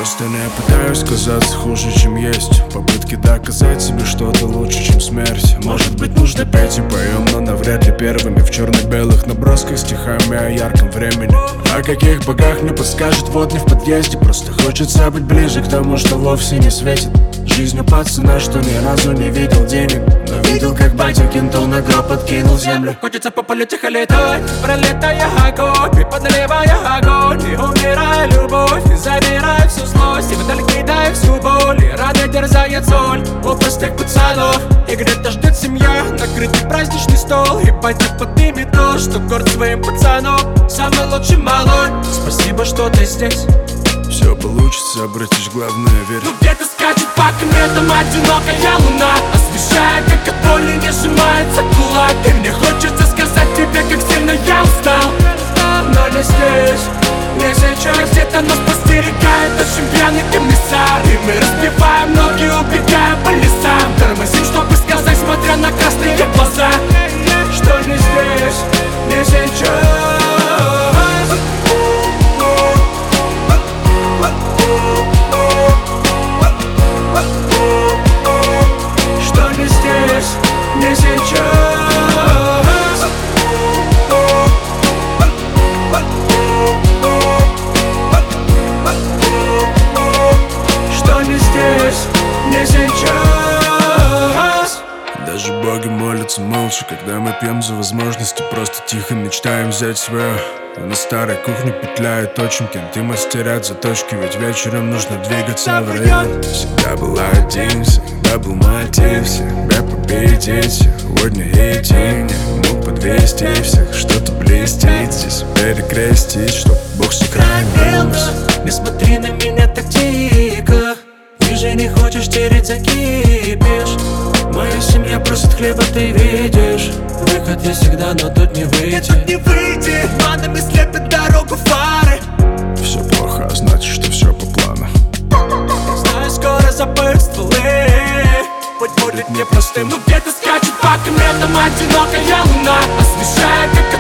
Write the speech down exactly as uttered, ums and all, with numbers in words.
просто не пытаюсь казаться хуже, чем есть. Попытки доказать себе что-то лучше, чем смерть. Может быть, нужно петь и поем, но навряд ли первыми. В черно-белых набросках стихами о ярком времени. О каких богах мне подскажет вот не в подъезде. Просто хочется быть ближе к тому, что вовсе не светит. Жизнь у пацана, что ни разу не видел денег, но видел, как батя кинтул на гроб, подкинул землю. Хочется по полю тихо летать, пролетая огонь, и подливая огонь, и умирая любовь, и забирая всю злость, и вдаль кидая всю боль, и рано дерзает соль у простых пацанов. И где-то ждет семья, накрытый праздничный стол, и батя поднимет то, что горд своим пацаном. Самый лучший малой, спасибо, что ты здесь. Все получится, братиш, главное верь. Ну где-то скачет по кометам одинокая луна, освещая, как от боли не сжимается кулак. И мне хочется сказать тебе, как сильно я устал, но не здесь, не сейчас. Где-то нас подстерегает очень пьяный комиссар, и мы разбиваем ноги, убегая по лесам. Тормозим, чтобы сказать, смотря на красные глаза, что не здесь, не сейчас. Не сейчас. Что не здесь, не сейчас. Даже боги молятся молча, когда мы пьем за возможности. Просто тихо мечтаем взять свое. А на старой кухне петляют очень кенты, мастерят заточки, ведь вечером нужно двигаться в район. Всегда был один, всегда был мотив себя победить. Сегодня иди, не мог подвести всех, что-то блестит здесь, перекрестить, чтоб Бог сохранил нас. Не смотри на меня так дико, ты же не хочешь тереть, закипишь. Моя семья просит хлеба, ты видишь. Выход есть всегда, но тут не выйти. Тут не выйти, туманами слепят дорогу фары. Все плохо, а значит, что все по плану. Знаю, скоро запах стволы, путь будет непростым. Но где-то скачет по кометам одинокая луна, освещая, как